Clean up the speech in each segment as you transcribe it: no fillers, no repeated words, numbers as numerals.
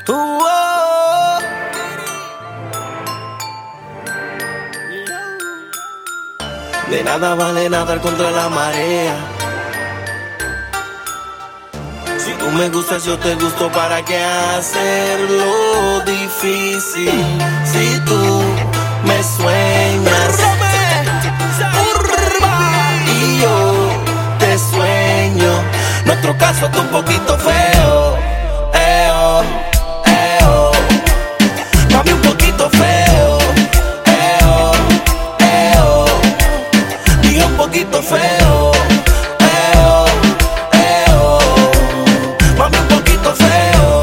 Oh. De nada vale nadar contra la marea. Si tú me gustas, yo te gusto. ¿Para qué hacerlo difícil? Si tú me sueñas y yo te sueño. Nuestro caso está un poquito feo. Mami, un poquito feo. Dije un poquito feo. Mami, un poquito feo.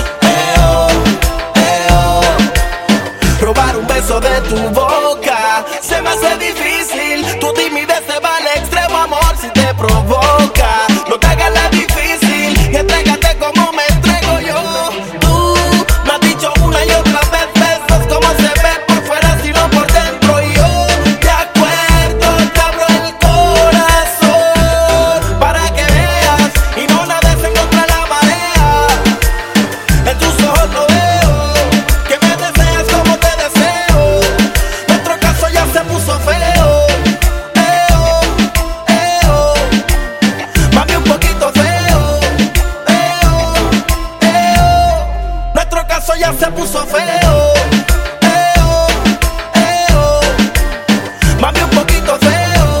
Robar un beso de tu boca se me hace difícil. Tu timidez se va al extremo, amor, si te provoca. No te hagas la difícil y entrégate como me entrego yo. Tú me has dicho una y otra vez besos como se ve por fuera sino por dentro. Y yo de acuerdo te abro el corazón para que veas y no nades en contra de la marea. En tus ojos lo veo, que me deseas como te deseo. Nuestro caso ya se puso feo. Mami, un poquito feo. Nuestro caso ya se puso feo. Mami, un poquito feo.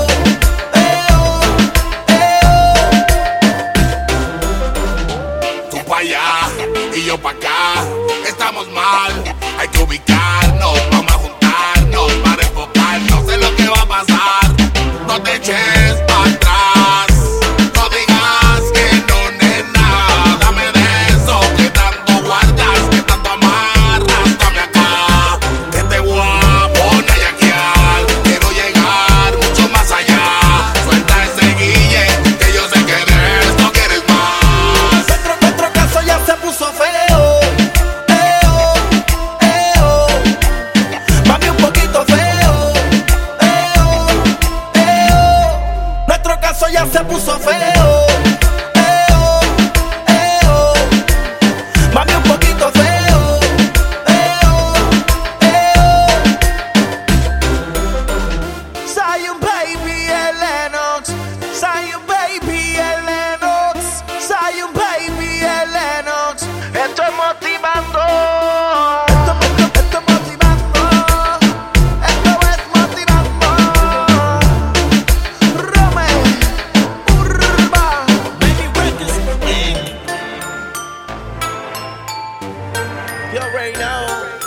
Tú pa' allá y yo pa' acá, estamos mal, hay que ubicarnos, vamos a juntarnos para enfocarnos en lo que va a pasar. No te eches para atrás, no digas que no, nena. Dame de eso que tanto guardas, que tanto amarras, dame acá, que te voy a poner a yaquear. Quiero llegar mucho más allá. Suelta ese guille, que yo sé que de esto quieres más. Nuestro caso ya se puso feo. Mami, un poquito feo. Nuestro caso ya se puso feo. Mami, un poquito feo. Zion baby Lennox, Zion baby Lennox, Zion baby Lennox. Esto es motivando. Esto es motivando. Esto es motivando. Rome, Urba, Baby Records. You already know.